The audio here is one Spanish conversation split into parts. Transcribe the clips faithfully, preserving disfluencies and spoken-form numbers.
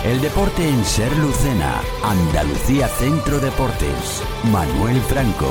El deporte en Ser Lucena, Andalucía Centro Deportes, Manuel Franco.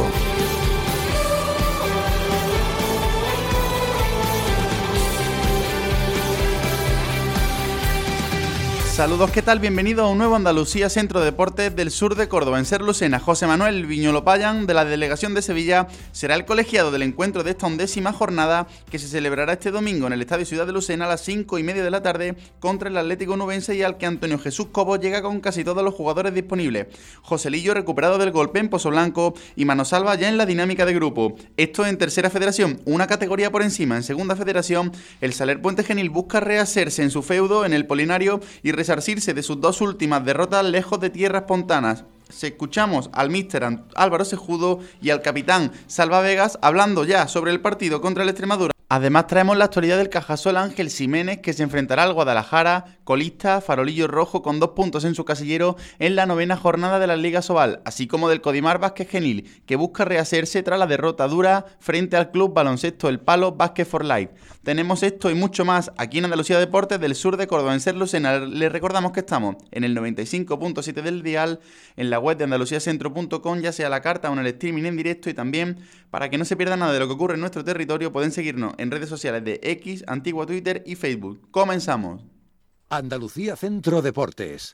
Saludos, ¿qué tal? Bienvenido a un nuevo Andalucía Centro de Deportes del sur de Córdoba. En Ser Lucena, José Manuel Viñolo Payán, de la Delegación de Sevilla, será el colegiado del encuentro de esta undécima jornada que se celebrará este domingo en el Estadio Ciudad de Lucena a las cinco y media de la tarde contra el Atlético Onubense, y al que Antonio Jesús Cobo llega con casi todos los jugadores disponibles. Joselillo recuperado del golpe en Pozoblanco y Manosalva ya en la dinámica de grupo. Esto en Tercera Federación, una categoría por encima. En Segunda Federación, el Saler Puente Genil busca rehacerse en su feudo en el Polinario y resarcirse de sus dos últimas derrotas lejos de tierras pontanas. Se escuchamos al míster Álvaro Sejudo y al capitán Salva Vegas hablando ya sobre el partido contra el Extremadura. Además traemos la actualidad del Cajasol Ángel Ximénez, que se enfrentará al Guadalajara, colista, farolillo rojo con dos puntos en su casillero en la novena jornada de la Liga Sobal, así como del Codimar Vázquez Genil, que busca rehacerse tras la derrota dura frente al Club Baloncesto El Palo Basket for Life. Tenemos esto y mucho más aquí en Andalucía Deportes del sur de Córdoba, en Ser Lucena. Les recordamos que estamos en el noventa y cinco punto siete del dial, en la web de andaluciacentro punto com, ya sea a la carta o en el streaming en directo, y también, para que no se pierda nada de lo que ocurre en nuestro territorio, pueden seguirnos en redes sociales de X, antigua Twitter y Facebook. Comenzamos. Andalucía Centro Deportes.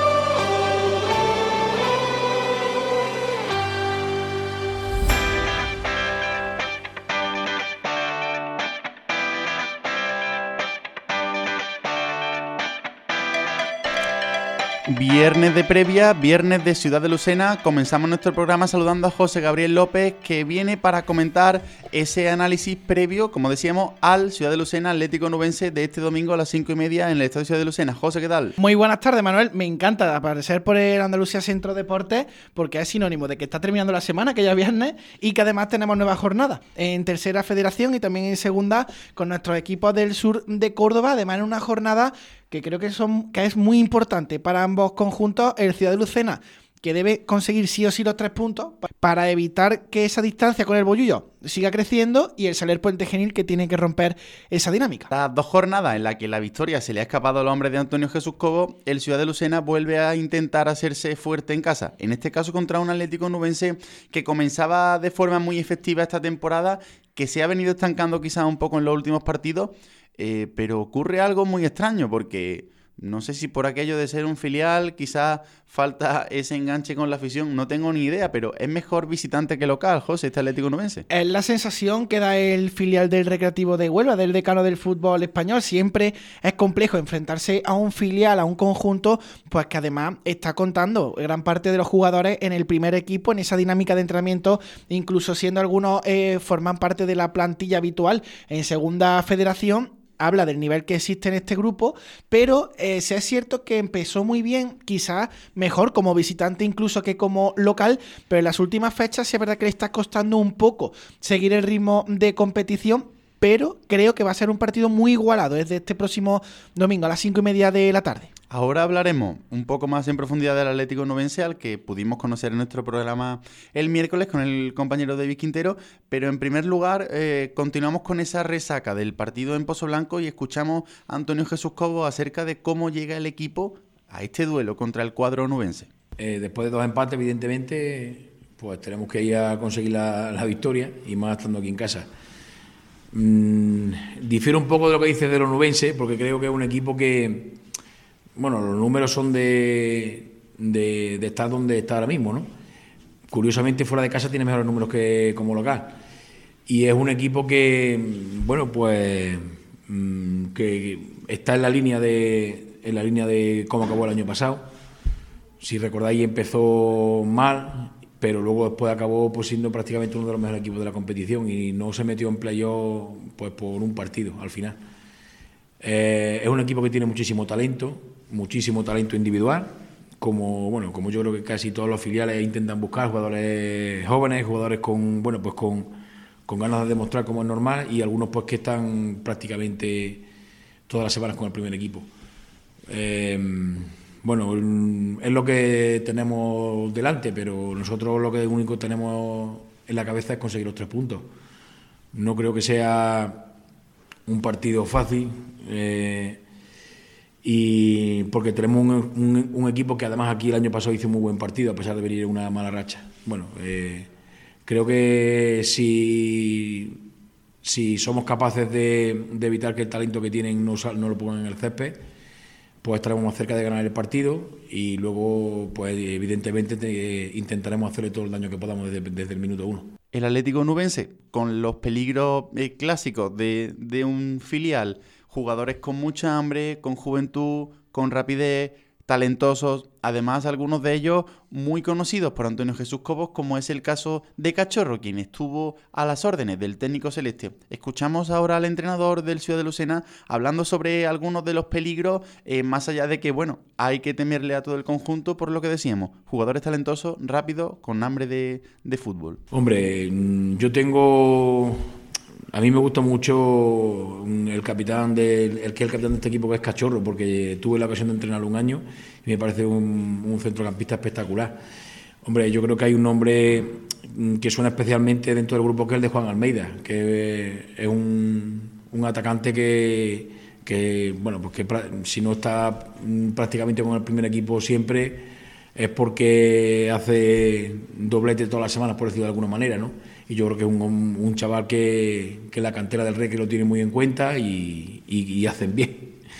Viernes de previa, viernes de Ciudad de Lucena. Comenzamos nuestro programa saludando a José Gabriel López, que viene para comentar ese análisis previo, como decíamos, al Ciudad de Lucena Atlético Onubense de este domingo a las cinco y media en el Estadio Ciudad de Lucena. José, ¿qué tal? Muy buenas tardes, Manuel. Me encanta aparecer por el Andalucía Centro Deportes, porque es sinónimo de que está terminando la semana, que ya es viernes, y que además tenemos nueva jornada en Tercera Federación y también en Segunda con nuestros equipos del sur de Córdoba. Además, en una jornada que creo que, son, que es muy importante para ambos conjuntos. El Ciudad de Lucena, que debe conseguir sí o sí los tres puntos para evitar que esa distancia con el Bollullo siga creciendo, y el Saler Puente Genil, que tiene que romper esa dinámica. Las dos jornadas en las que la victoria se le ha escapado al hombre de Antonio Jesús Cobo, el Ciudad de Lucena vuelve a intentar hacerse fuerte en casa, en este caso contra un Atlético Onubense que comenzaba de forma muy efectiva esta temporada, que se ha venido estancando quizás un poco en los últimos partidos. Eh, pero ocurre algo muy extraño, porque no sé si por aquello de ser un filial quizás falta ese enganche con la afición, no tengo ni idea, pero es mejor visitante que local, José, este Atlético Onubense. Es la sensación que da el filial del Recreativo de Huelva, del decano del fútbol español. Siempre es complejo enfrentarse a un filial, a un conjunto, pues que además está contando gran parte de los jugadores en el primer equipo, en esa dinámica de entrenamiento, incluso siendo algunos eh, forman parte de la plantilla habitual en Segunda Federación. Habla del nivel que existe en este grupo, pero eh, sí es cierto que empezó muy bien, quizás mejor como visitante incluso que como local, pero en las últimas fechas sí es verdad que le está costando un poco seguir el ritmo de competición, pero creo que va a ser un partido muy igualado desde este próximo domingo a las cinco y media de la tarde. Ahora hablaremos un poco más en profundidad del Atlético Onubense, al que pudimos conocer en nuestro programa el miércoles con el compañero David Quintero, pero en primer lugar eh, continuamos con esa resaca del partido en Pozoblanco y escuchamos a Antonio Jesús Cobo acerca de cómo llega el equipo a este duelo contra el cuadro onubense. Eh, después de dos empates, evidentemente, pues tenemos que ir a conseguir la, la victoria, y más estando aquí en casa. Mm, difiero un poco de lo que dices del onubense, porque creo que es un equipo que... Bueno, los números son de, de, de estar donde está ahora mismo, ¿no? Curiosamente, fuera de casa tiene mejores números que como local. Y es un equipo que, bueno, pues que está en la línea de en la línea de cómo acabó el año pasado. Si recordáis, empezó mal, pero luego después acabó pues siendo prácticamente uno de los mejores equipos de la competición y no se metió en playoff pues por un partido al final. Eh, es un equipo que tiene muchísimo talento, muchísimo talento individual, como bueno, como yo creo que casi todos los filiales intentan buscar jugadores jóvenes, jugadores con bueno, pues con, con ganas de demostrar cómo es normal, y algunos pues que están prácticamente todas las semanas con el primer equipo. Eh, bueno, es lo que tenemos delante, pero nosotros lo que único tenemos en la cabeza es conseguir los tres puntos. No creo que sea un partido fácil, eh, y porque tenemos un, un, un equipo que además aquí el año pasado hizo un muy buen partido a pesar de venir en una mala racha. Bueno, eh, creo que si, si somos capaces de, de evitar que el talento que tienen no, no lo pongan en el césped, pues estaremos más cerca de ganar el partido y luego, pues evidentemente te, intentaremos hacerle todo el daño que podamos desde, desde el minuto uno. El Atlético Onubense, con los peligros eh, clásicos de, de un filial, jugadores con mucha hambre, con juventud, con rapidez, talentosos, además algunos de ellos muy conocidos por Antonio Jesús Cobos, como es el caso de Cachorro, quien estuvo a las órdenes del técnico celeste. Escuchamos ahora al entrenador del Ciudad de Lucena hablando sobre algunos de los peligros, eh, más allá de que, bueno, hay que temerle a todo el conjunto por lo que decíamos, jugadores talentosos, rápidos, con hambre de, de fútbol. Hombre, yo tengo... A mí me gusta mucho el capitán del, el que es el capitán de este equipo, que es Cachorro, porque tuve la ocasión de entrenarlo un año y me parece un, un centrocampista espectacular. Hombre, yo creo que hay un nombre que suena especialmente dentro del grupo, que es el de Juan Almeida, que es un, un atacante que, que, bueno, pues que si no está prácticamente con el primer equipo siempre, es porque hace doblete todas las semanas, por decirlo de alguna manera, ¿no? Y yo creo que es un, un chaval que, que la cantera del Recre lo tiene muy en cuenta y, y, y hacen bien,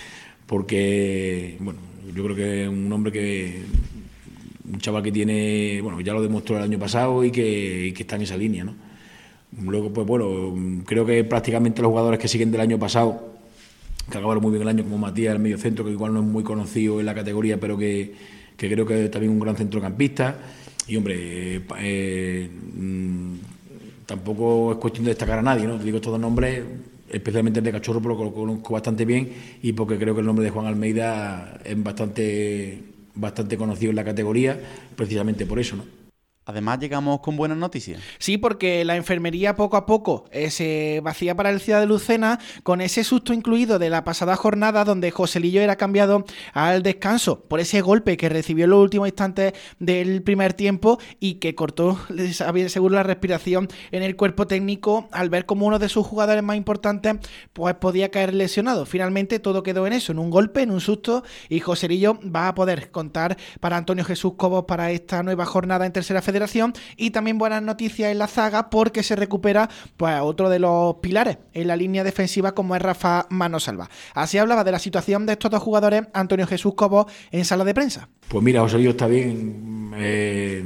porque bueno, yo creo que es un hombre que un chaval que tiene, bueno, ya lo demostró el año pasado y que, y que está en esa línea, ¿no? Luego, pues bueno, creo que prácticamente los jugadores que siguen del año pasado, que acabaron muy bien el año, como Matías, el medio centro, que igual no es muy conocido en la categoría, pero que, que creo que es también un gran centrocampista. Y hombre, eh, eh, tampoco es cuestión de destacar a nadie, ¿no? Te digo estos dos nombres, especialmente el de Cachorro, porque lo conozco bastante bien y porque creo que el nombre de Juan Almeida es bastante, bastante conocido en la categoría, precisamente por eso, ¿no? Además, llegamos con buenas noticias. Sí, porque la enfermería poco a poco eh, se vacía para el Ciudad de Lucena, con ese susto incluido de la pasada jornada donde Joselillo era cambiado al descanso por ese golpe que recibió en los últimos instantes del primer tiempo y que cortó, seguro, la respiración en el cuerpo técnico al ver como uno de sus jugadores más importantes pues podía caer lesionado. Finalmente todo quedó en eso, en un golpe, en un susto, y Joselillo va a poder contar para Antonio Jesús Cobos para esta nueva jornada en Tercera Federación. Y también buenas noticias en la zaga, porque se recupera pues otro de los pilares en la línea defensiva, como es Rafa Manosalva. Así hablaba de la situación de estos dos jugadores Antonio Jesús Cobos en sala de prensa. Pues mira, Joselillo está bien. Eh,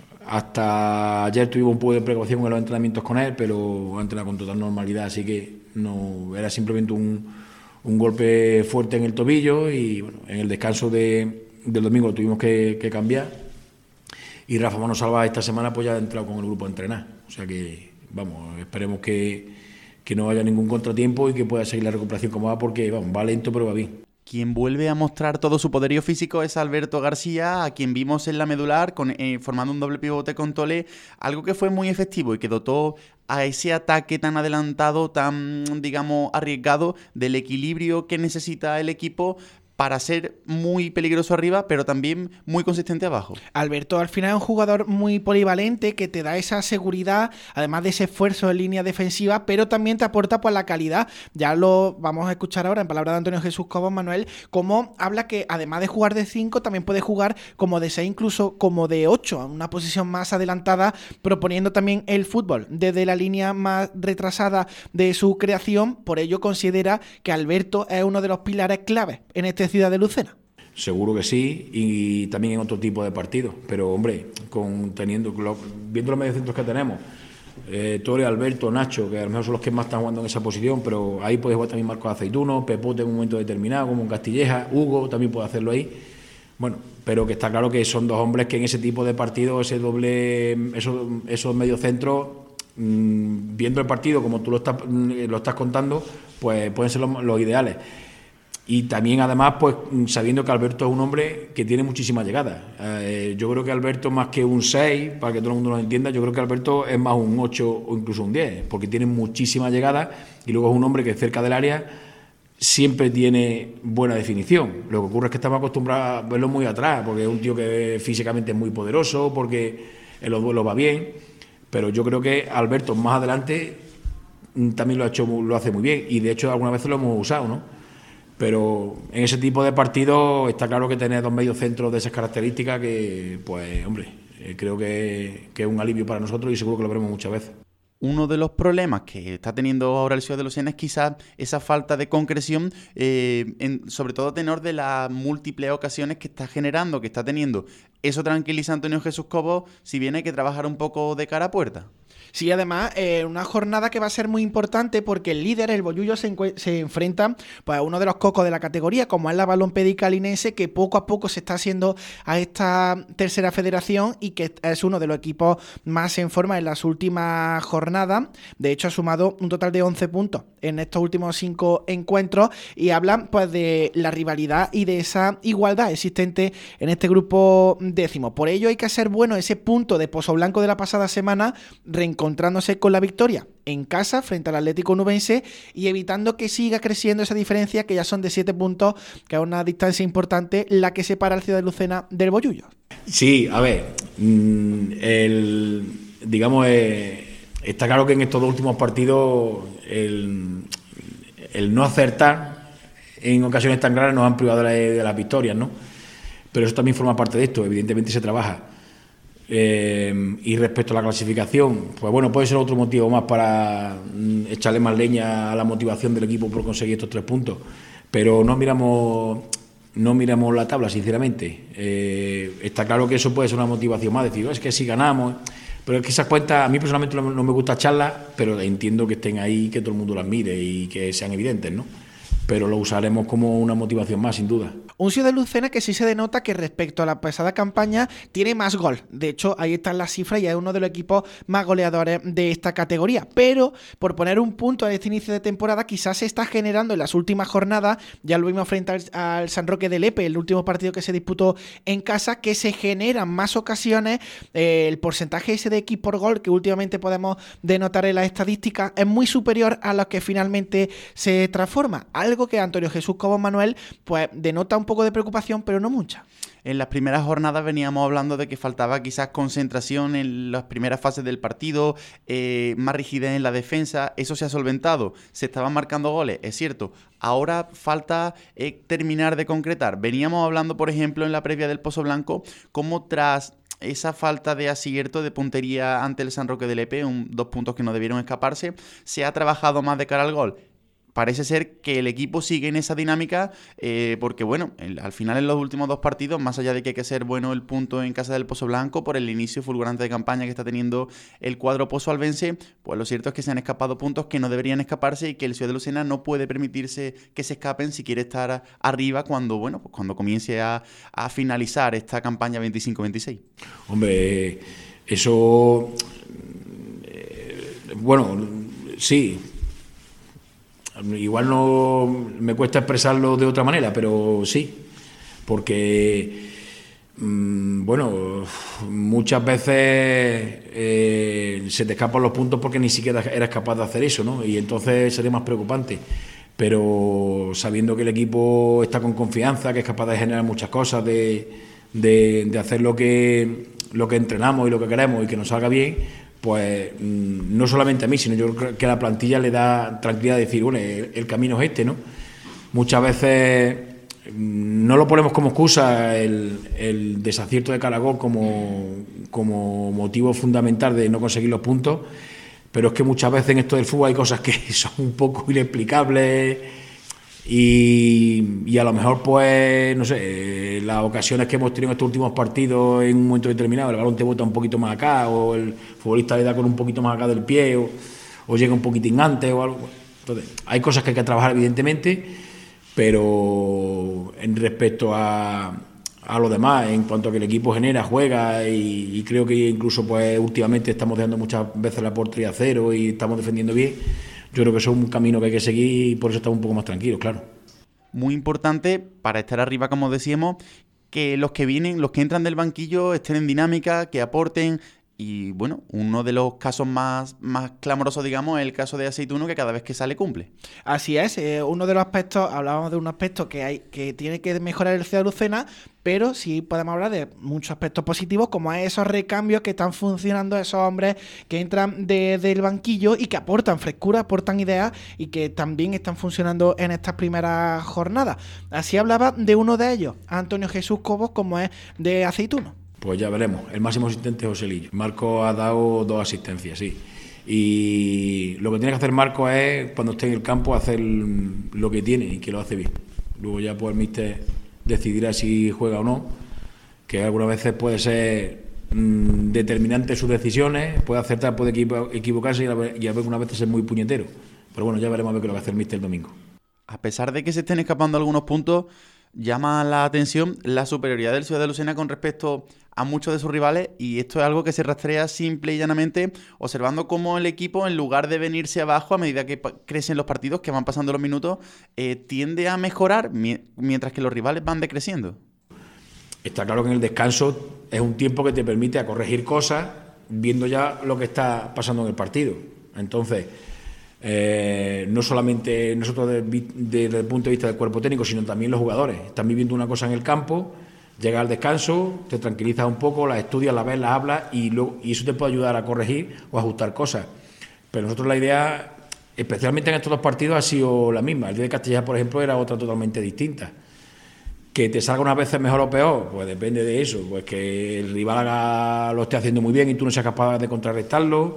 hasta ayer tuvimos un poco de precaución en los entrenamientos con él, pero ha entrenado con total normalidad, así que no era simplemente un, un golpe fuerte en el tobillo y bueno, en el descanso de, del domingo lo tuvimos que, que cambiar. Y Rafa Manosalva esta semana pues ya ha entrado con el grupo a entrenar. O sea que, vamos, esperemos que, que no haya ningún contratiempo y que pueda seguir la recuperación como va, porque vamos, va lento pero va bien. Quien vuelve a mostrar todo su poderío físico es Alberto García, a quien vimos en la medular con, eh, formando un doble pivote con Tolé, algo que fue muy efectivo y que dotó a ese ataque tan adelantado, tan, digamos, arriesgado, del equilibrio que necesita el equipo para ser muy peligroso arriba, pero también muy consistente abajo. Alberto al final es un jugador muy polivalente que te da esa seguridad, además de ese esfuerzo en línea defensiva, pero también te aporta pues la calidad. Ya lo vamos a escuchar ahora en palabras de Antonio Jesús Cobos, Manuel, cómo habla que además de jugar de cinco, también puede jugar como de seis, incluso como de ocho, una posición más adelantada, proponiendo también el fútbol desde la línea más retrasada de su creación. Por ello considera que Alberto es uno de los pilares claves en este Ciudad de Lucena. Seguro que sí, y también en otro tipo de partidos, pero hombre, con teniendo viendo los mediocentros que tenemos, eh, Torre, Alberto, Nacho, que a lo mejor son los que más están jugando en esa posición, pero ahí puede jugar también Marcos Aceituno, Pepote en un momento determinado, como en Castilleja, Hugo también puede hacerlo ahí. Bueno, pero que está claro que son dos hombres que en ese tipo de partidos, ese doble, esos, esos mediocentros, mmm, viendo el partido como tú lo estás, lo estás contando, pues pueden ser los, los ideales. Y también, además, pues sabiendo que Alberto es un hombre que tiene muchísima llegada. Eh, yo creo que Alberto, más que un seis, para que todo el mundo lo entienda, yo creo que Alberto es más un ocho o incluso un diez, porque tiene muchísima llegada y luego es un hombre que cerca del área siempre tiene buena definición. Lo que ocurre es que estamos acostumbrados a verlo muy atrás, porque es un tío que físicamente es muy poderoso, porque en los duelos va bien, pero yo creo que Alberto más adelante también lo ha hecho, lo hace muy bien, y de hecho algunas veces lo hemos usado, ¿no? Pero en ese tipo de partidos está claro que tener dos mediocentros de esas características que, pues, hombre, eh, creo que, que es un alivio para nosotros y seguro que lo veremos muchas veces. Uno de los problemas que está teniendo ahora el Ciudad de Lucena es quizás esa falta de concreción, eh, en, sobre todo a tenor de las múltiples ocasiones que está generando, que está teniendo. Eso tranquiliza a Antonio Jesús Cobo, si bien hay que trabajar un poco de cara a puerta. Sí, además, eh, una jornada que va a ser muy importante porque el líder, el Bollullo, se, se enfrenta pues, a uno de los cocos de la categoría, como es la Balompédica Linense, que poco a poco se está haciendo a esta tercera federación y que es uno de los equipos más en forma en las últimas jornadas. De hecho, ha sumado un total de once puntos en estos últimos cinco encuentros y hablan pues de la rivalidad y de esa igualdad existente en este grupo décimo. Por ello hay que hacer bueno ese punto de Pozoblanco de la pasada semana, reencontrándose con la victoria en casa frente al Atlético Nubense y evitando que siga creciendo esa diferencia, que ya son de siete puntos, que es una distancia importante la que separa al Ciudad de Lucena del Bollullo. Sí, a ver, el, digamos, eh, está claro que en estos dos últimos partidos el, el no acertar en ocasiones tan claras nos han privado de, de las victorias, ¿no? Pero eso también forma parte de esto, evidentemente se trabaja. Eh, y respecto a la clasificación, pues bueno, puede ser otro motivo más para mm, echarle más leña a la motivación del equipo por conseguir estos tres puntos, pero no miramos no miramos la tabla, sinceramente. Eh, está claro que eso puede ser una motivación más, decir, es que si ganamos, pero es que esas cuentas, a mí personalmente no, no me gusta echarlas, pero entiendo que estén ahí, que todo el mundo las mire y que sean evidentes, ¿no? Pero lo usaremos como una motivación más, sin duda. Un Ciudad de Lucena que sí se denota que respecto a la pasada campaña tiene más gol. De hecho, ahí están las cifras y es uno de los equipos más goleadores de esta categoría. Pero, por poner un punto a este inicio de temporada, quizás se está generando en las últimas jornadas, ya lo vimos frente al, al San Roque de Lepe, el último partido que se disputó en casa, que se generan más ocasiones. Eh, el porcentaje ese de X por gol que últimamente podemos denotar en las estadísticas es muy superior a lo que finalmente se transforma. Algo que Antonio Jesús Cobo Manuel pues denota un poco de preocupación, pero no mucha. En las primeras jornadas veníamos hablando de que faltaba quizás concentración en las primeras fases del partido, eh, más rigidez en la defensa. Eso se ha solventado, se estaban marcando goles, es cierto. Ahora falta eh, terminar de concretar. Veníamos hablando, por ejemplo, en la previa del Pozoblanco, cómo tras esa falta de acierto de puntería ante el San Roque de Lepe, un, dos puntos que no debieron escaparse, se ha trabajado más de cara al gol. Parece ser que el equipo sigue en esa dinámica eh, porque, bueno, el, al final en los últimos dos partidos, más allá de que hay que ser bueno el punto en casa del Pozoblanco por el inicio fulgurante de campaña que está teniendo el cuadro pozoalbense, pues lo cierto es que se han escapado puntos que no deberían escaparse y que el Ciudad de Lucena no puede permitirse que se escapen si quiere estar arriba cuando, bueno, pues cuando comience a, a finalizar esta campaña veinticinco veintiséis. Hombre, eso... Eh, bueno, sí... Igual no me cuesta expresarlo de otra manera, pero sí, porque, mmm, bueno, muchas veces eh, se te escapan los puntos porque ni siquiera eres capaz de hacer eso, ¿no? Y entonces sería más preocupante. Pero sabiendo que el equipo está con confianza, que es capaz de generar muchas cosas, de, de, de hacer lo que, lo que entrenamos y lo que queremos y que nos salga bien, pues no solamente a mí, sino yo creo que a la plantilla le da tranquilidad de decir, bueno, el, el camino es este, ¿no? Muchas veces no lo ponemos como excusa el, el desacierto de Calagó como, como motivo fundamental de no conseguir los puntos, pero es que muchas veces en esto del fútbol hay cosas que son un poco inexplicables y, y a lo mejor, pues, no sé, las ocasiones que hemos tenido en estos últimos partidos en un momento determinado, el balón te bota un poquito más acá o el futbolista le da con un poquito más acá del pie o, o llega un poquitín antes o algo. Entonces, hay cosas que hay que trabajar, evidentemente, pero en respecto a, a lo demás, en cuanto a que el equipo genera, juega y, y creo que incluso pues últimamente estamos dejando muchas veces la portería a cero y estamos defendiendo bien. Yo creo que eso es un camino que hay que seguir y por eso estamos un poco más tranquilos, claro. Muy importante para estar arriba, como decíamos, que los que vienen, los que entran del banquillo estén en dinámica, que aporten y bueno, uno de los casos más, más clamorosos, digamos, es el caso de Aceituno, que cada vez que sale cumple. Así es, eh, uno de los aspectos, hablábamos de un aspecto que hay que tiene que mejorar el C de Lucena, pero sí podemos hablar de muchos aspectos positivos, como esos recambios que están funcionando, esos hombres que entran desde el banquillo y que aportan frescura, aportan ideas y que también están funcionando en estas primeras jornadas. Así hablaba de uno de ellos, Antonio Jesús Cobos, como es de Aceituno. Pues ya veremos. El máximo asistente es José Lillo. Marco ha dado dos asistencias, sí. Y lo que tiene que hacer Marco es, cuando esté en el campo, hacer lo que tiene y que lo hace bien. Luego ya pues el míster decidirá si juega o no, que algunas veces puede ser mmm, determinante sus decisiones, puede acertar, puede equivocarse y a ver, y algunas veces es muy puñetero. Pero bueno, ya veremos a ver qué lo va a hacer el míster el domingo. A pesar de que se estén escapando algunos puntos, llama la atención la superioridad del Ciudad de Lucena con respecto a muchos de sus rivales, y esto es algo que se rastrea simple y llanamente observando cómo el equipo, en lugar de venirse abajo a medida que crecen los partidos, que van pasando los minutos, eh, tiende a mejorar mi- mientras que los rivales van decreciendo. Está claro que en el descanso es un tiempo que te permite a corregir cosas viendo ya lo que está pasando en el partido. Entonces, eh, no solamente nosotros de- de- desde el punto de vista del cuerpo técnico, sino también los jugadores. Están viviendo una cosa en el campo, llega al descanso, te tranquilizas un poco, las estudias, las ves, las hablas y, luego, y eso te puede ayudar a corregir o a ajustar cosas. Pero nosotros la idea, especialmente en estos dos partidos, ha sido la misma. El día de Castilla, por ejemplo, era otra totalmente distinta. Que te salga unas veces mejor o peor, pues depende de eso, pues que el rival haga, lo esté haciendo muy bien y tú no seas capaz de contrarrestarlo,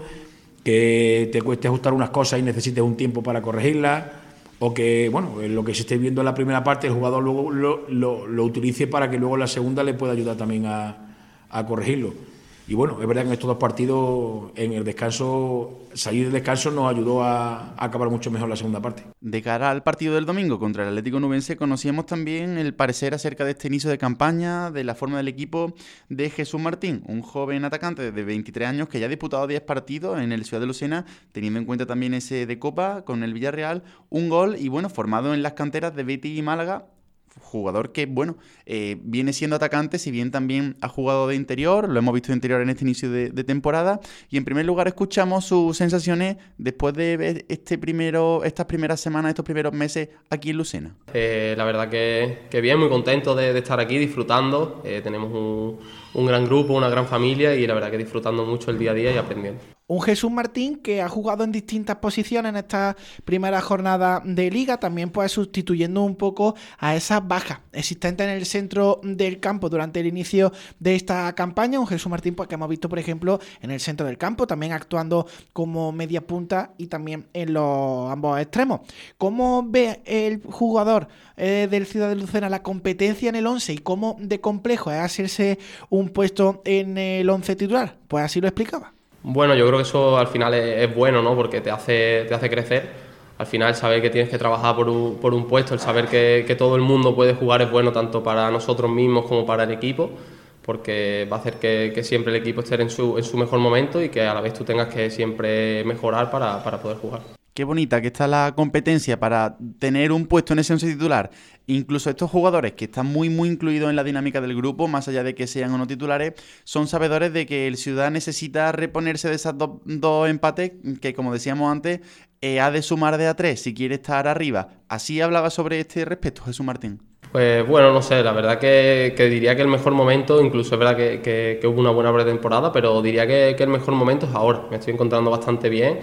que te cueste ajustar unas cosas y necesites un tiempo para corregirlas, o que, bueno, lo que se esté viendo en la primera parte, el jugador luego lo, lo, lo utilice para que luego en la segunda le pueda ayudar también a, a corregirlo. Y bueno, es verdad que en estos dos partidos, en el descanso, salir del descanso nos ayudó a, a acabar mucho mejor la segunda parte. De cara al partido del domingo contra el Atlético Nubense, conocíamos también el parecer acerca de este inicio de campaña, de la forma del equipo de Jesús Martín, un joven atacante de veintitrés años que ya ha disputado diez partidos en el Ciudad de Lucena, teniendo en cuenta también ese de Copa con el Villarreal, un gol y bueno, formado en las canteras de Betis y Málaga. Jugador que, bueno, eh, viene siendo atacante, si bien también ha jugado de interior, lo hemos visto de interior en este inicio de, de temporada. Y en primer lugar escuchamos sus sensaciones después de ver este primero, estas primeras semanas, estos primeros meses aquí en Lucena. Eh, la verdad que, que bien, muy contento de, de estar aquí disfrutando. Eh, tenemos un, un gran grupo, una gran familia y la verdad que disfrutando mucho el día a día y aprendiendo. Un Jesús Martín que ha jugado en distintas posiciones en esta primera jornada de Liga, también pues sustituyendo un poco a esas bajas existentes en el centro del campo durante el inicio de esta campaña. Un Jesús Martín pues que hemos visto, por ejemplo, en el centro del campo, también actuando como media punta y también en los ambos extremos. ¿Cómo ve el jugador eh, del Ciudad de Lucena la competencia en el once y cómo de complejo es hacerse un puesto en el once titular? Pues así lo explicaba. Bueno, yo creo que eso al final es, es bueno, ¿no? Porque te hace, te hace crecer. Al final, saber que tienes que trabajar por un, por un puesto, el saber que, que todo el mundo puede jugar es bueno tanto para nosotros mismos como para el equipo, porque va a hacer que, que siempre el equipo esté en su, en su mejor momento y que a la vez tú tengas que siempre mejorar para, para poder jugar. Qué bonita que está la competencia para tener un puesto en ese once titular. Incluso estos jugadores que están muy muy incluidos en la dinámica del grupo, más allá de que sean o no titulares, son sabedores de que el Ciudad necesita reponerse de esas dos, dos empates que, como decíamos antes, eh, ha de sumar de a tres si quiere estar arriba. Así hablaba sobre este respecto Jesús Martín. Pues bueno, no sé, la verdad que, que diría que el mejor momento, incluso es verdad que, que, que hubo una buena pretemporada, pero diría que, que el mejor momento es ahora. Me estoy encontrando bastante bien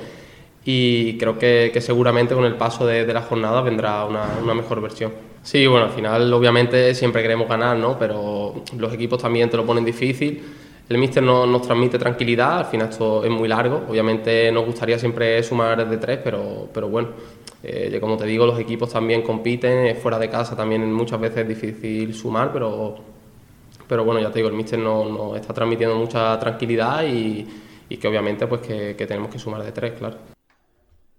y creo que, que seguramente con el paso de, de la jornada vendrá una, una mejor versión. Sí, bueno, al final obviamente siempre queremos ganar, ¿no? Pero los equipos también te lo ponen difícil. El míster no, nos transmite tranquilidad, al final esto es muy largo. Obviamente nos gustaría siempre sumar de tres, pero, pero bueno, eh, como te digo, los equipos también compiten, fuera de casa también muchas veces es difícil sumar, pero, pero bueno, ya te digo, el míster nos no está transmitiendo mucha tranquilidad y, y que obviamente pues que, que tenemos que sumar de tres, claro.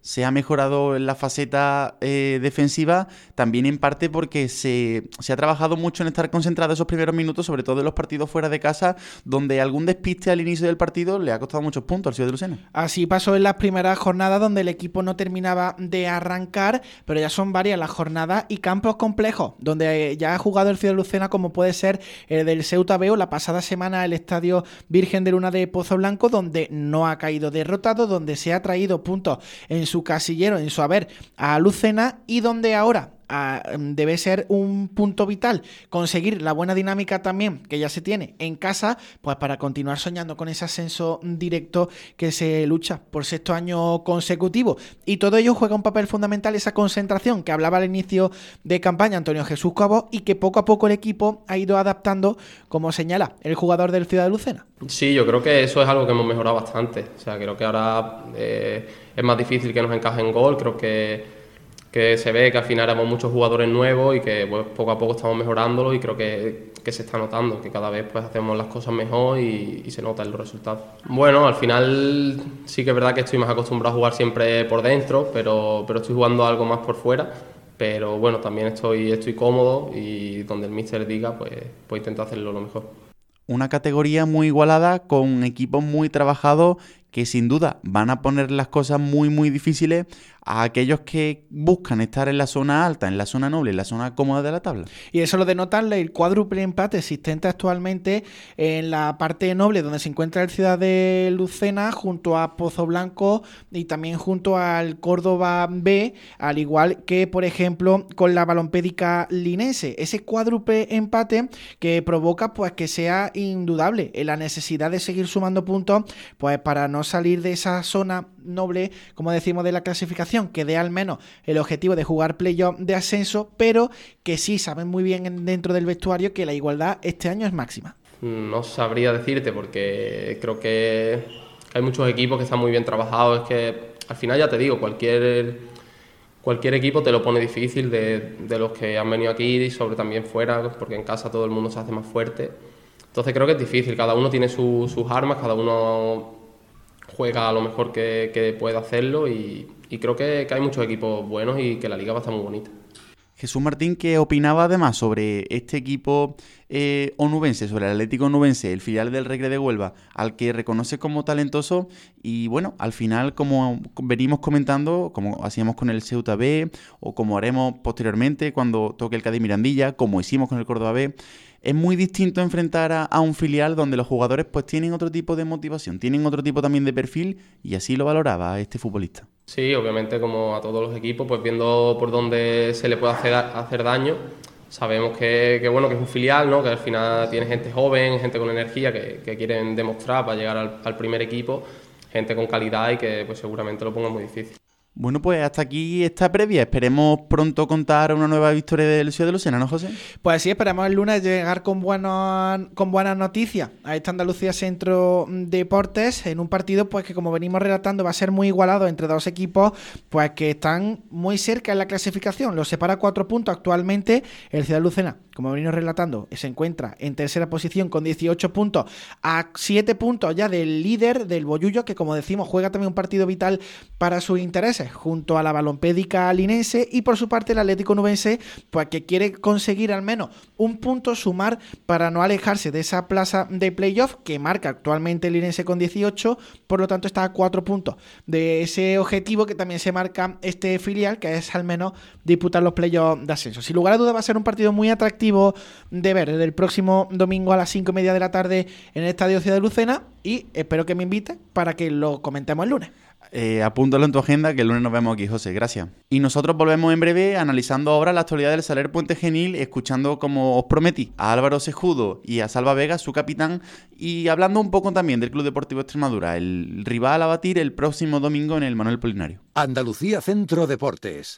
se ha mejorado en la faceta eh, defensiva, también en parte porque se, se ha trabajado mucho en estar concentrado esos primeros minutos, sobre todo en los partidos fuera de casa, donde algún despiste al inicio del partido le ha costado muchos puntos al Ciudad de Lucena. Así pasó en las primeras jornadas, donde el equipo no terminaba de arrancar, pero ya son varias las jornadas y campos complejos, donde ya ha jugado el Ciudad de Lucena, como puede ser el del Ceuta B, o la pasada semana el Estadio Virgen de Luna de Pozo Blanco, donde no ha caído derrotado, donde se ha traído puntos en su casillero, en su haber, a Lucena, y donde ahora a, debe ser un punto vital conseguir la buena dinámica también que ya se tiene en casa, pues para continuar soñando con ese ascenso directo que se lucha por sexto año consecutivo. Y todo ello juega un papel fundamental, esa concentración que hablaba al inicio de campaña Antonio Jesús Cobos, y que poco a poco el equipo ha ido adaptando, como señala el jugador del Ciudad de Lucena. Sí, yo creo que eso es algo que hemos mejorado bastante. O sea, creo que ahora eh, es más difícil que nos encaje en gol. Creo que que se ve que al final éramos muchos jugadores nuevos y que pues, poco a poco estamos mejorándolo, y creo que, que se está notando, que cada vez pues hacemos las cosas mejor y, y se nota en los resultados. Bueno, al final sí que es verdad que estoy más acostumbrado a jugar siempre por dentro, pero, pero estoy jugando algo más por fuera, pero bueno, también estoy, estoy cómodo, y donde el míster diga, pues, pues intento hacerlo lo mejor. Una categoría muy igualada, con equipos muy trabajados, que sin duda van a poner las cosas muy muy difíciles a aquellos que buscan estar en la zona alta, en la zona noble, en la zona cómoda de la tabla. Y eso lo denota el cuádruple empate existente actualmente en la parte noble, donde se encuentra el Ciudad de Lucena junto a Pozo Blanco y también junto al Córdoba B, al igual que, por ejemplo, con la Balompédica Linense. Ese cuádruple empate que provoca pues que sea indudable en la necesidad de seguir sumando puntos, pues para no salir de esa zona noble, como decimos, de la clasificación, que dé al menos el objetivo de jugar playoff de ascenso, pero que sí saben muy bien dentro del vestuario que la igualdad este año es máxima. No sabría decirte, porque creo que hay muchos equipos que están muy bien trabajados. Es que al final, ya te digo, cualquier cualquier equipo te lo pone difícil, de, de los que han venido aquí y sobre también fuera, porque en casa todo el mundo se hace más fuerte. Entonces creo que es difícil, cada uno tiene su, sus armas, cada uno juega a lo mejor que, que puede hacerlo, y, y creo que, que hay muchos equipos buenos y que la liga va a estar muy bonita. Jesús Martín, ¿qué opinaba además sobre este equipo eh, onubense, sobre el Atlético Onubense, el filial del Recre de Huelva, al que reconoce como talentoso? Y bueno, al final, como venimos comentando, como hacíamos con el Ceuta B, o como haremos posteriormente cuando toque el Cádiz Mirandilla, como hicimos con el Córdoba B, es muy distinto enfrentar a, a un filial donde los jugadores pues tienen otro tipo de motivación, tienen otro tipo también de perfil, y así lo valoraba este futbolista. Sí, obviamente, como a todos los equipos, pues viendo por dónde se le puede hacer, hacer daño. Sabemos que, que, bueno, que es un filial, ¿no? Que al final tiene gente joven, gente con energía que, que quieren demostrar para llegar al, al primer equipo, gente con calidad y que pues seguramente lo ponga muy difícil. Bueno, pues hasta aquí esta previa. Esperemos pronto contar una nueva victoria del Ciudad de Lucena, ¿no, José? Pues sí, esperamos el lunes llegar con, buenos, con buenas noticias a esta Andalucía Centro Deportes, en un partido pues que, como venimos relatando, va a ser muy igualado entre dos equipos pues que están muy cerca en la clasificación. Los separa cuatro puntos actualmente. El Ciudad de Lucena, como venimos relatando, se encuentra en tercera posición con dieciocho puntos, a siete puntos ya del líder, del Bollullo, que, como decimos, juega también un partido vital para sus intereses, junto a la Balompédica Linense. Y por su parte el Atlético Onubense, pues que quiere conseguir al menos un punto, sumar para no alejarse de esa plaza de playoff que marca actualmente el Linense con dieciocho, por lo tanto está a cuatro puntos de ese objetivo que también se marca este filial, que es al menos disputar los playoffs de ascenso. Sin lugar a dudas va a ser un partido muy atractivo de ver el próximo domingo a las cinco y media de la tarde en el Estadio Ciudad de Lucena, y espero que me invite para que lo comentemos el lunes. Eh, apúntalo en tu agenda, que el lunes nos vemos aquí, José. Gracias. Y nosotros volvemos en breve analizando ahora la actualidad del Saler Puente Genil, escuchando, como os prometí, a Álvaro Sejudo y a Salva Vega, su capitán, y hablando un poco también del Club Deportivo Extremadura, el rival a batir el próximo domingo en el Manuel Polinario. Andalucía Centro Deportes.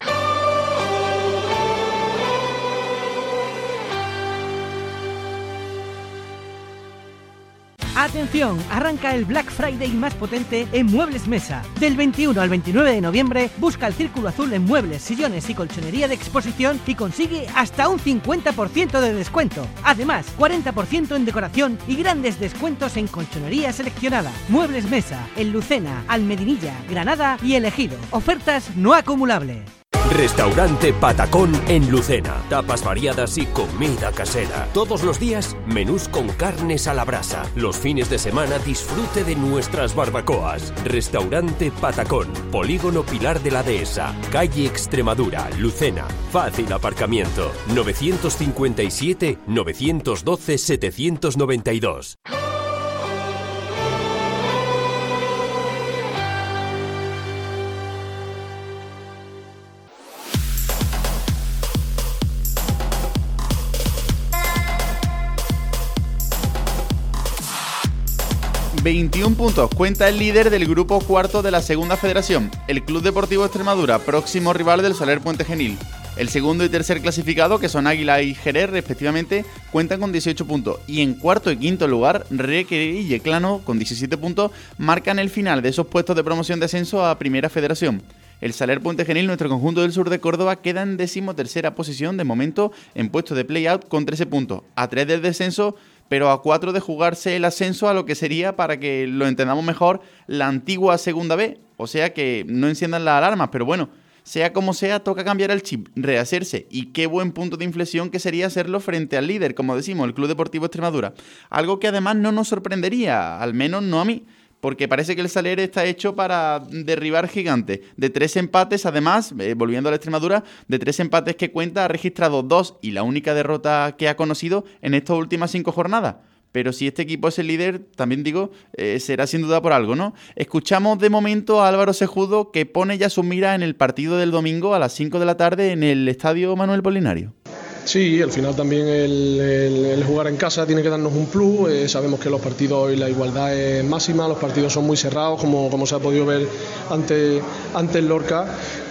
Atención, arranca el Black Friday más potente en Muebles Mesa. Del veintiuno al veintinueve de noviembre, busca el círculo azul en muebles, sillones y colchonería de exposición y consigue hasta un cincuenta por ciento de descuento. Además, cuarenta por ciento en decoración y grandes descuentos en colchonería seleccionada. Muebles Mesa, en Lucena, Almedinilla, Granada y El Ejido. Ofertas no acumulables. Restaurante Patacón en Lucena. Tapas variadas y comida casera. Todos los días, menús con carnes a la brasa. Los fines de semana, disfrute de nuestras barbacoas. Restaurante Patacón. Polígono Pilar de la Dehesa. Calle Extremadura, Lucena. Fácil aparcamiento. novecientos cincuenta y siete, novecientos doce, setecientos noventa y dos. veintiún puntos cuenta el líder del grupo cuarto de la segunda federación, el Club Deportivo Extremadura, próximo rival del Saler Puente Genil. El segundo y tercer clasificado, que son Águila y Jerez respectivamente, cuentan con dieciocho puntos. Y en cuarto y quinto lugar, Reque y Yeclano, con diecisiete puntos, marcan el final de esos puestos de promoción de ascenso a Primera Federación. El Saler Puente Genil, nuestro conjunto del sur de Córdoba, queda en decimotercera posición de momento en puesto de play-out con trece puntos, a tres del descenso, pero a cuatro de jugarse el ascenso a lo que sería, para que lo entendamos mejor, la antigua Segunda B. O sea que no enciendan las alarmas, pero bueno, sea como sea, toca cambiar el chip, rehacerse, y qué buen punto de inflexión que sería hacerlo frente al líder, como decimos, el Club Deportivo Extremadura. Algo que además no nos sorprendería, al menos no a mí, porque parece que el Saler está hecho para derribar gigantes. De tres empates, además, eh, volviendo a la Extremadura, de tres empates que cuenta, ha registrado dos y la única derrota que ha conocido en estas últimas cinco jornadas. Pero si este equipo es el líder, también digo, eh, será sin duda por algo, ¿no? Escuchamos de momento a Álvaro Sejudo, que pone ya su mira en el partido del domingo a las cinco de la tarde en el Estadio Manuel Polinario. Sí, al final también el, el, el jugar en casa tiene que darnos un plus. Eh, sabemos que los partidos hoy la igualdad es máxima, los partidos son muy cerrados, como, como se ha podido ver ante, ante el Lorca,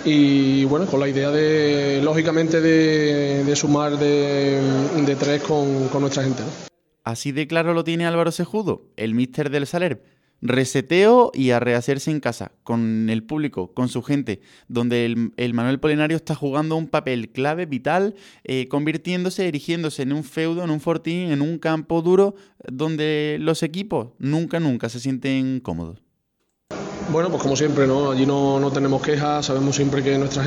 y bueno, con la idea de, lógicamente, de, de sumar de, de tres con, con nuestra gente, ¿no? Así de claro lo tiene Álvaro Sejudo, el míster del Saler. Reseteo y a rehacerse en casa, con el público, con su gente, donde el, el Manuel Polinario está jugando un papel clave, vital, eh, convirtiéndose, erigiéndose en un feudo, en un fortín, en un campo duro, donde los equipos nunca, nunca se sienten cómodos. Bueno, pues como siempre, ¿no? Allí no, no tenemos quejas, sabemos siempre que nuestra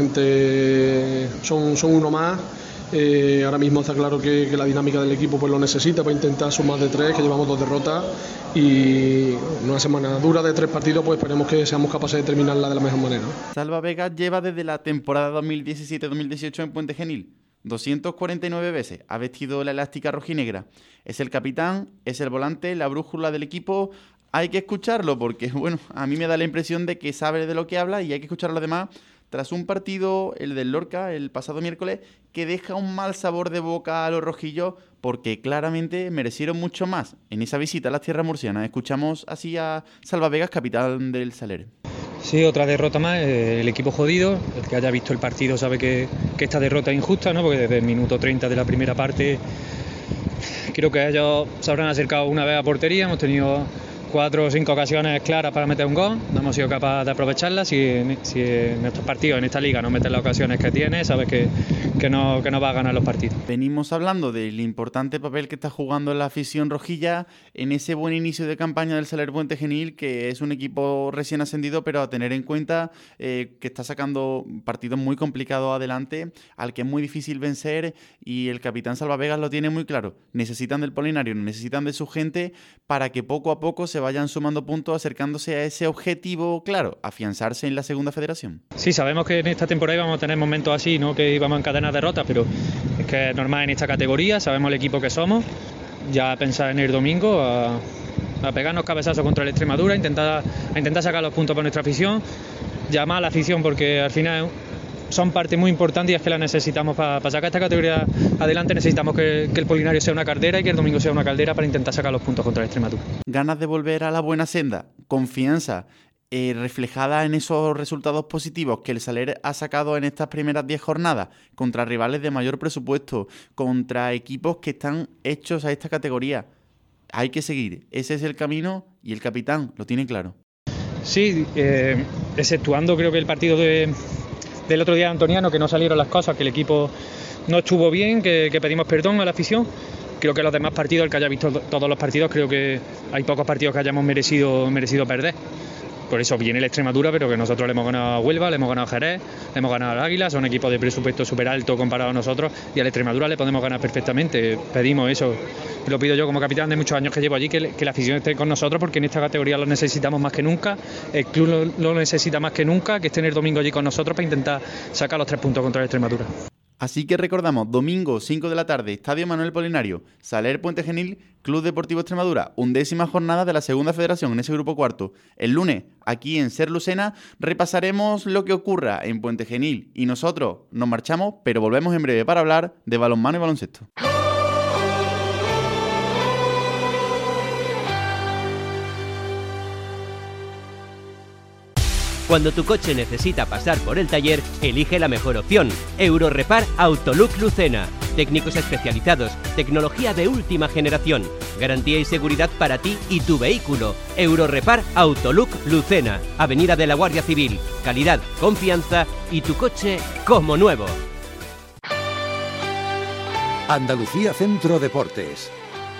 gente son, son uno más. Eh, ahora mismo está claro que, que la dinámica del equipo pues lo necesita para intentar sumar de tres, que llevamos dos derrotas, y una semana dura de tres partidos, pues esperemos que seamos capaces de terminarla de la mejor manera. Salva Vega lleva desde la temporada dos mil diecisiete dos mil dieciocho en Puente Genil doscientas cuarenta y nueve veces, ha vestido la elástica rojinegra, es el capitán, es el volante, la brújula del equipo. Hay que escucharlo porque, bueno, a mí me da la impresión de que sabe de lo que habla, y hay que escuchar a los demás. Tras un partido, el del Lorca, el pasado miércoles, que deja un mal sabor de boca a los rojillos, porque claramente merecieron mucho más en esa visita a las tierras murcianas. Escuchamos así a Salva Vegas, capitán del Saler. Sí, otra derrota más, eh, el equipo jodido. El que haya visto el partido sabe que, que esta derrota es injusta, ¿no? Porque desde el minuto treinta de la primera parte creo que ellos se habrán acercado una vez a portería. Hemos tenido cuatro o cinco ocasiones claras para meter un gol, no hemos sido capaces de aprovecharlas. Si, si en estos partidos, en esta liga, no metes las ocasiones que tiene, sabes que, que, no, que no va a ganar los partidos. Venimos hablando del importante papel que está jugando la afición rojilla en ese buen inicio de campaña del Saler Puente Genil, que es un equipo recién ascendido, pero a tener en cuenta eh, que está sacando partidos muy complicados adelante, al que es muy difícil vencer, y el capitán Salva Vegas lo tiene muy claro. Necesitan del Polinario, necesitan de su gente para que poco a poco se vayan sumando puntos, acercándose a ese objetivo, claro, afianzarse en la segunda federación. Sí, sabemos que en esta temporada íbamos a tener momentos así, ¿no? Que íbamos a encadenar derrotas, pero es que es normal en esta categoría, sabemos el equipo que somos. Ya pensar en el domingo a, a pegarnos cabezazos contra el Extremadura, a intentar, a intentar sacar los puntos para nuestra afición, llamar a la afición, porque al final son parte muy importante y es que la necesitamos para, para sacar esta categoría adelante. Necesitamos que, que el Polinario sea una caldera y que el domingo sea una caldera para intentar sacar los puntos contra el Extremadura. Ganas de volver a la buena senda, confianza eh, reflejada en esos resultados positivos que el Saler ha sacado en estas primeras diez jornadas contra rivales de mayor presupuesto, contra equipos que están hechos a esta categoría. hay que seguir, ese es el camino y el capitán lo tiene claro. Sí, eh, exceptuando creo que el partido de, del otro día de Antoniano, que no salieron las cosas, que el equipo no estuvo bien, que, que pedimos perdón a la afición. Creo que los demás partidos, el que haya visto todos los partidos, creo que hay pocos partidos que hayamos merecido, merecido perder. Por eso viene el Extremadura, pero que nosotros le hemos ganado a Huelva, le hemos ganado a Jerez, le hemos ganado al Águila, son equipos de presupuesto súper alto comparado a nosotros, y al Extremadura le podemos ganar perfectamente. Pedimos eso, lo pido yo como capitán de muchos años que llevo allí, que, que la afición esté con nosotros, porque en esta categoría lo necesitamos más que nunca, el club lo, lo necesita más que nunca, que estén el domingo allí con nosotros para intentar sacar los tres puntos contra el Extremadura. Así que recordamos, domingo cinco de la tarde, Estadio Manuel Polinario, Saler Puente Genil, Club Deportivo Extremadura, undécima jornada de la Segunda Federación en ese grupo cuarto. El lunes, aquí en Ser Lucena, repasaremos lo que ocurra en Puente Genil y nosotros nos marchamos, pero volvemos en breve para hablar de balonmano y baloncesto. Cuando tu coche necesita pasar por el taller, elige la mejor opción. Eurorepar Autolook Lucena. Técnicos especializados, tecnología de última generación, garantía y seguridad para ti y tu vehículo. Eurorepar Autolook Lucena. Avenida de la Guardia Civil. Calidad, confianza y tu coche como nuevo. Andalucía Centro Deportes.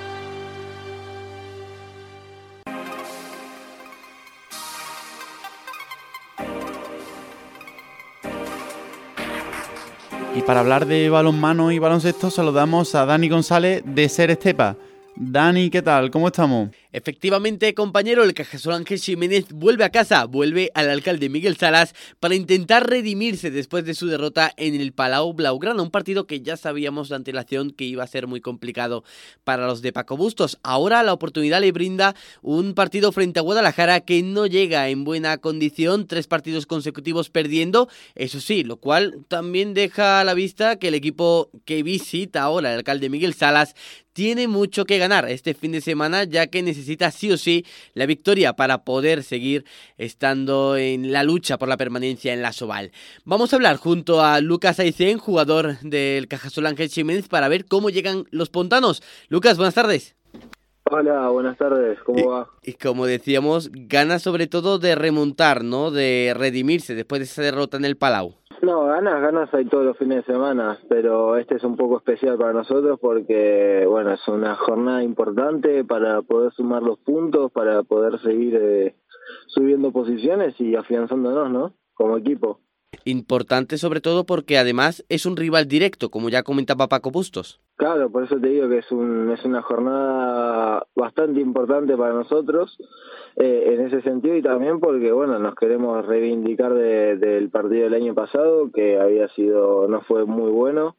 Y para hablar de balonmano y baloncesto saludamos a Dani González de Ser Estepa. Dani, ¿qué tal? ¿Cómo estamos? Efectivamente, compañero, el Cajasol Ángel Ximénez vuelve a casa, vuelve al alcalde Miguel Salas para intentar redimirse después de su derrota en el Palau Blaugrana, un partido que ya sabíamos de antelación que iba a ser muy complicado para los de Paco Bustos. Ahora la oportunidad le brinda un partido frente a Guadalajara que no llega en buena condición, tres partidos consecutivos perdiendo, eso sí, lo cual también deja a la vista que el equipo que visita ahora el alcalde Miguel Salas tiene mucho que ganar este fin de semana, ya que necesita sí o sí la victoria para poder seguir estando en la lucha por la permanencia en la Soval. Vamos a hablar junto a Lucas Aicén, jugador del Cajasol Ángel Ximénez, para ver cómo llegan los pontanos. Lucas, buenas tardes. Hola, buenas tardes, ¿cómo y, va? Y como decíamos, gana sobre todo de remontar, ¿no? De redimirse después de esa derrota en el Palau. No, ganas, ganas hay todos los fines de semana, pero este es un poco especial para nosotros porque, bueno, es una jornada importante para poder sumar los puntos, para poder seguir eh, subiendo posiciones y afianzándonos, ¿no? Como equipo. Importante sobre todo porque además es un rival directo, como ya comentaba Paco Bustos. Claro, por eso te digo que es un es una jornada bastante importante para nosotros eh, en ese sentido, y también porque, bueno, nos queremos reivindicar de, del partido del año pasado, que había sido, no fue muy bueno,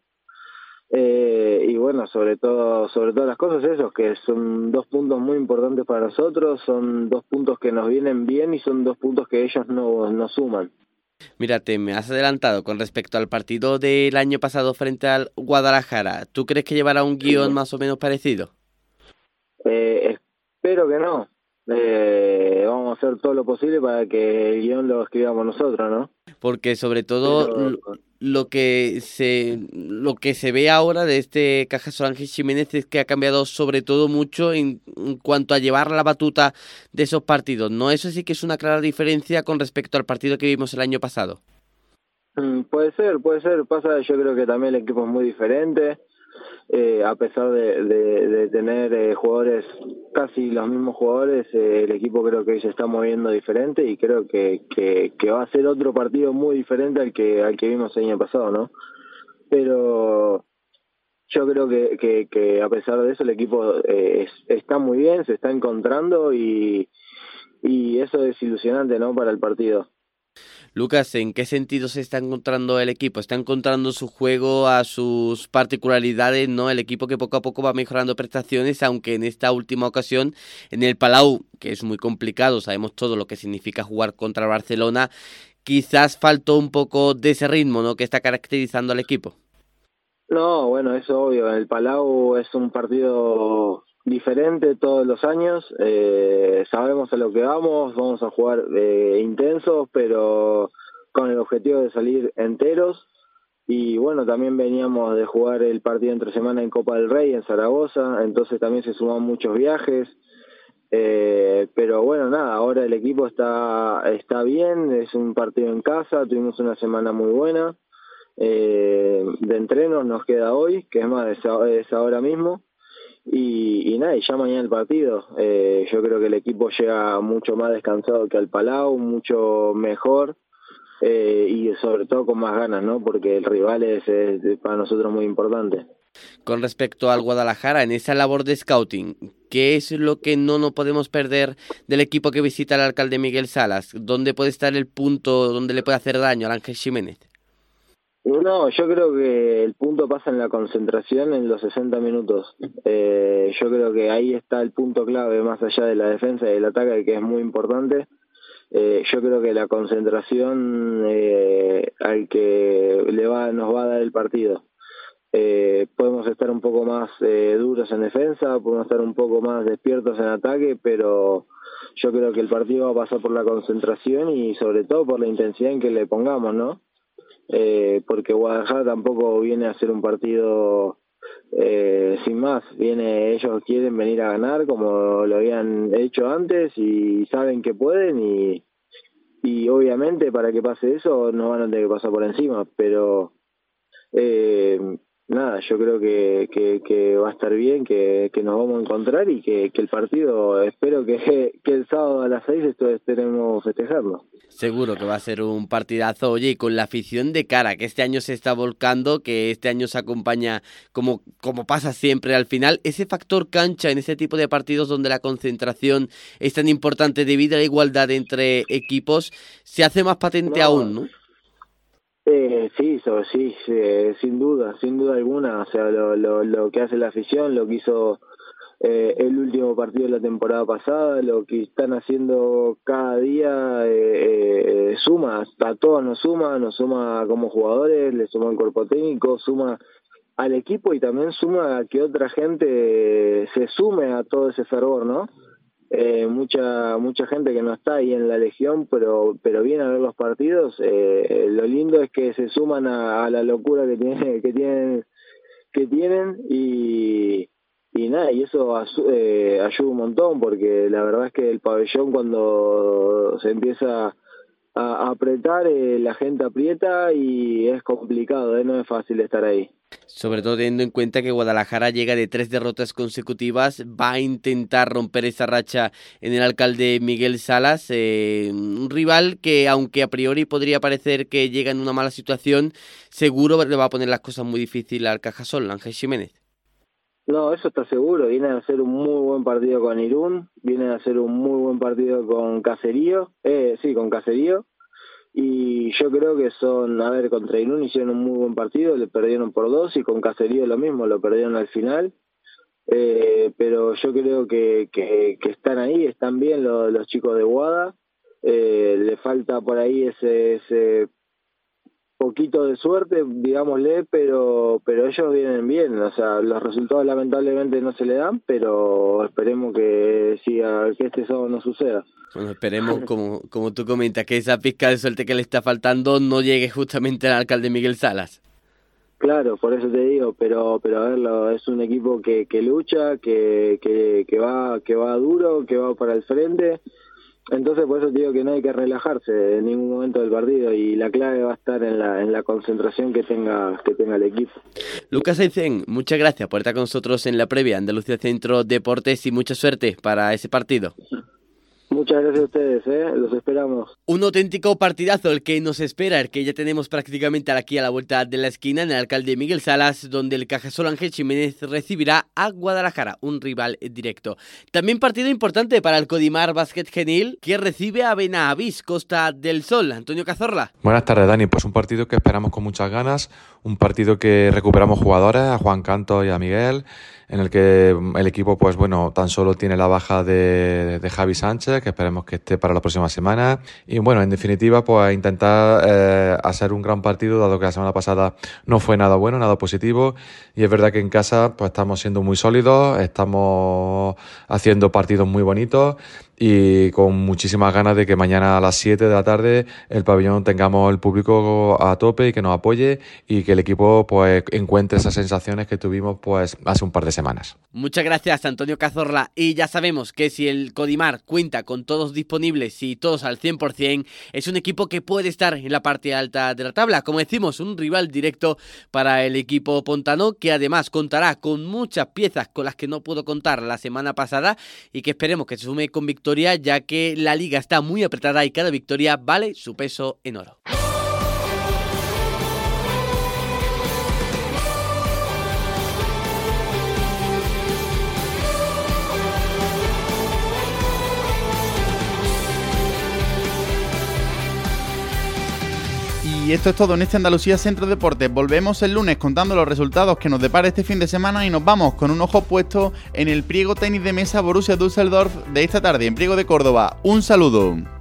eh, y bueno, sobre todo sobre todas las cosas esos, que son dos puntos muy importantes para nosotros, son dos puntos que nos vienen bien y son dos puntos que ellos no, no suman. Mírate, me has adelantado con respecto al partido del año pasado frente al Guadalajara. ¿Tú crees que llevará un guión más o menos parecido? Eh, espero que no. Eh, vamos a hacer todo lo posible para que el guión lo escribamos nosotros, ¿no? Porque sobre todo Pero... lo que se lo que se ve ahora de este Cajasol Ángel Ximénez es que ha cambiado sobre todo mucho en, en cuanto a llevar la batuta de esos partidos, ¿no? Eso sí que es una clara diferencia con respecto al partido que vimos el año pasado. Mm, puede ser, puede ser. Pasa, yo creo que también el equipo es muy diferente. Eh, a pesar de, de, de tener eh, jugadores, casi los mismos jugadores, eh, el equipo creo que hoy se está moviendo diferente y creo que, que, que va a ser otro partido muy diferente al que al que vimos el año pasado, ¿no? Pero yo creo que, que, que a pesar de eso el equipo eh, es, está muy bien, se está encontrando y, y eso es ilusionante, ¿no? Para el partido. Lucas, ¿en qué sentido se está encontrando el equipo? ¿Está encontrando su juego a sus particularidades, no? El equipo que poco a poco va mejorando prestaciones, aunque en esta última ocasión, en el Palau, que es muy complicado, sabemos todo lo que significa jugar contra el Barcelona, quizás faltó un poco de ese ritmo, ¿no?, que está caracterizando al equipo. No, bueno, es obvio, el Palau es un partido diferente todos los años, eh, sabemos a lo que vamos, vamos a jugar eh, intensos, pero con el objetivo de salir enteros, y bueno, también veníamos de jugar el partido entre semana en Copa del Rey en Zaragoza, entonces también se suman muchos viajes. Eh, pero bueno, nada, ahora el equipo está está bien, es un partido en casa, tuvimos una semana muy buena eh, de entrenos, nos queda hoy, que es más, es, es ahora mismo, y, y nada, y ya mañana el partido. Eh, yo creo que el equipo llega mucho más descansado que al Palau, mucho mejor, eh, y sobre todo con más ganas, ¿no? Porque el rival es, es para nosotros muy importante. Con respecto al Guadalajara, en esa labor de scouting, ¿qué es lo que no nos podemos perder del equipo que visita el alcalde Miguel Salas? ¿Dónde puede estar el punto donde le puede hacer daño al Ángel Jiménez? No, yo creo que el punto pasa en la concentración en los sesenta minutos. Eh, yo creo que ahí está el punto clave, más allá de la defensa y el ataque, que es muy importante. Eh, yo creo que la concentración eh, al que le va nos va a dar el partido. Eh, podemos estar un poco más eh, duros en defensa, podemos estar un poco más despiertos en ataque, pero yo creo que el partido va a pasar por la concentración y sobre todo por la intensidad en que le pongamos, ¿no? Eh, porque Guadalajara tampoco viene a hacer un partido eh, sin más, viene, ellos quieren venir a ganar como lo habían hecho antes y saben que pueden y, y obviamente para que pase eso no van a tener que pasar por encima, pero eh, nada, yo creo que, que, que va a estar bien, que, que nos vamos a encontrar y que, que el partido, espero que, que el sábado a las seis esto estaremos festejando. Seguro que va a ser un partidazo, oye, y con la afición de cara, que este año se está volcando, que este año se acompaña como, como pasa siempre al final, ese factor cancha en ese tipo de partidos donde la concentración es tan importante debido a la igualdad entre equipos, se hace más patente no. aún, ¿no? Eh, sí, so, sí, sí, sin duda, sin duda alguna, o sea, lo, lo, lo que hace la afición, lo que hizo eh, el último partido de la temporada pasada, lo que están haciendo cada día, eh, eh, suma, a todos nos suma, nos suma como jugadores, le suma al cuerpo técnico, suma al equipo y también suma a que otra gente se sume a todo ese fervor, ¿no? Eh, mucha mucha gente que no está ahí en la Legión, pero pero viene a ver los partidos. Eh, lo lindo es que se suman a, a la locura que tiene, que tienen que tienen y y nada, y eso asu- eh, ayuda un montón, porque la verdad es que el pabellón cuando se empieza a, a apretar, eh, la gente aprieta y es complicado, eh, no es fácil estar ahí. Sobre todo teniendo en cuenta que Guadalajara llega de tres derrotas consecutivas, va a intentar romper esa racha en el alcalde Miguel Salas, eh, un rival que aunque a priori podría parecer que llega en una mala situación, seguro le va a poner las cosas muy difíciles al Cajasol, Ángel Jiménez. No, eso está seguro, viene a hacer un muy buen partido con Irún, viene a hacer un muy buen partido con Caserío, eh, sí, con Caserío. Y yo creo que son, a ver, contra Irún hicieron un muy buen partido, le perdieron por dos y con Caserío lo mismo, lo perdieron al final. Eh, pero yo creo que, que, que están ahí, están bien los, los chicos de Guada. Eh, le falta por ahí ese, ese poquito de suerte, digámosle, pero pero ellos vienen bien. O sea, los resultados lamentablemente no se le dan, pero esperemos que siga, que este sábado no suceda. Bueno, esperemos, como, como tú comentas, que esa pizca de suerte que le está faltando no llegue justamente al alcalde Miguel Salas. Claro, por eso te digo, pero pero a ver, es un equipo que, que lucha, que, que, que va que va duro, que va para el frente. Entonces por eso te digo que no hay que relajarse en ningún momento del partido y la clave va a estar en la en la concentración que tenga que tenga el equipo. Lucas Aicén, muchas gracias por estar con nosotros en la previa Andalucía Centro Deportes y mucha suerte para ese partido. Muchas gracias a ustedes, ¿eh? Los esperamos. Un auténtico partidazo el que nos espera, el que ya tenemos prácticamente aquí a la vuelta de la esquina en el alcalde Miguel Salas, donde el Cajasol Ángel Jiménez recibirá a Guadalajara, un rival directo. También partido importante para el Codimar Básquet Genil, que recibe a Benavís, Costa del Sol. Antonio Cazorla. Buenas tardes, Dani. Pues un partido que esperamos con muchas ganas, un partido que recuperamos jugadores, a Juan Canto y a Miguel, en el que el equipo, pues bueno, tan solo tiene la baja de, de Javi Sánchez, que esperemos que esté para la próxima semana. Y bueno, en definitiva, pues intentar eh, hacer un gran partido, dado que la semana pasada no fue nada bueno, nada positivo. Y es verdad que en casa, pues estamos siendo muy sólidos, estamos haciendo partidos muy bonitos. y con muchísimas ganas de que mañana a las siete de la tarde el pabellón tengamos el público a tope y que nos apoye y que el equipo pues encuentre esas sensaciones que tuvimos pues hace un par de semanas. Muchas gracias, Antonio Cazorla, y ya sabemos que si el Codimar cuenta con todos disponibles y todos al cien por cien, es un equipo que puede estar en la parte alta de la tabla, como decimos, un rival directo para el equipo pontano, que además contará con muchas piezas con las que no pudo contar la semana pasada y que esperemos que se sume con victoria, ya que la liga está muy apretada y cada victoria vale su peso en oro. Y esto es todo en este Andalucía Centro Deportes. Volvemos el lunes contando los resultados que nos depara este fin de semana y nos vamos con un ojo puesto en el Priego Tenis de Mesa Borussia Düsseldorf de esta tarde en Priego de Córdoba. Un saludo.